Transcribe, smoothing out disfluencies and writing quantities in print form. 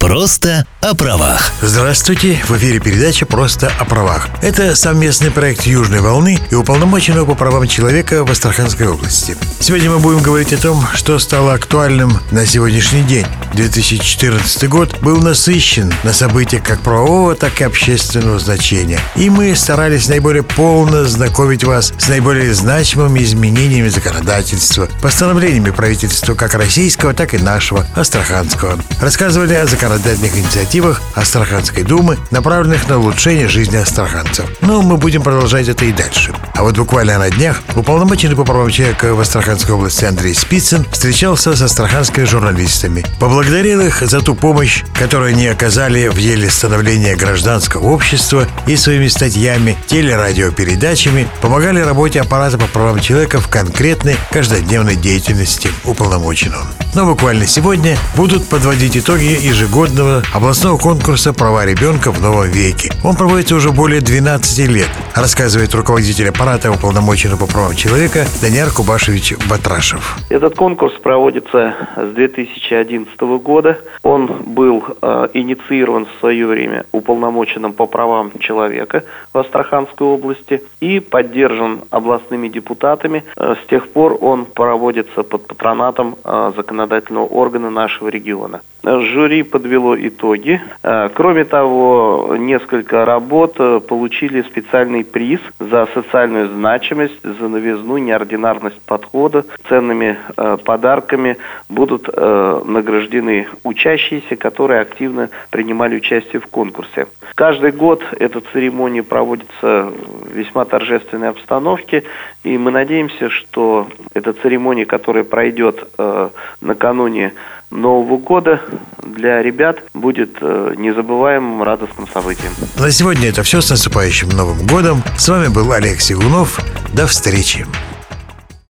Просто о правах. Здравствуйте, в эфире передача «Просто о правах». Это совместный проект «Южной волны» и уполномоченного по правам человека в Астраханской области. Сегодня мы будем говорить о том, что стало актуальным на сегодняшний день. 2014 год был насыщен на события как правового, так и общественного значения. И мы старались наиболее полно знакомить вас с наиболее значимыми изменениями законодательства, постановлениями правительства как российского, так и нашего, астраханского. Рассказывали о законодательных инициативах Астраханской думы, направленных на улучшение жизни астраханцев. Но мы будем продолжать это и дальше. А вот буквально на днях уполномоченный по правам человека в Астраханской области Андрей Спицын встречался с астраханскими журналистами. Поблагодарил их за ту помощь, которую они оказали в деле становления гражданского общества и своими статьями, телерадиопередачами помогали работе аппарата по правам человека в конкретной каждодневной деятельности уполномоченного. Но буквально сегодня будут подводить итоги ежегодного областного конкурса «Права ребенка в новом веке». Он проводится уже более 12 лет, рассказывает руководитель аппарата уполномоченного по правам человека Даниил Кубашевич Батрашев. Этот конкурс проводится с 2011 года. Он был инициирован в свое время уполномоченным по правам человека в Астраханской области и поддержан областными депутатами. С тех пор он проводится под патронатом законодательного органа нашего региона. Жюри подвело итоги. Кроме того, несколько работ получили специальный приз за социальную значимость, за новизну, неординарность подхода. Ценными подарками будут награждены учащиеся, которые активно принимали участие в конкурсе. Каждый год эта церемония проводится в весьма торжественной обстановке, и мы надеемся, что эта церемония, которая пройдет накануне Нового года, для ребят будет незабываемым радостным событием. На сегодня это все. С наступающим Новым годом. С вами был Олег Сигунов. До встречи.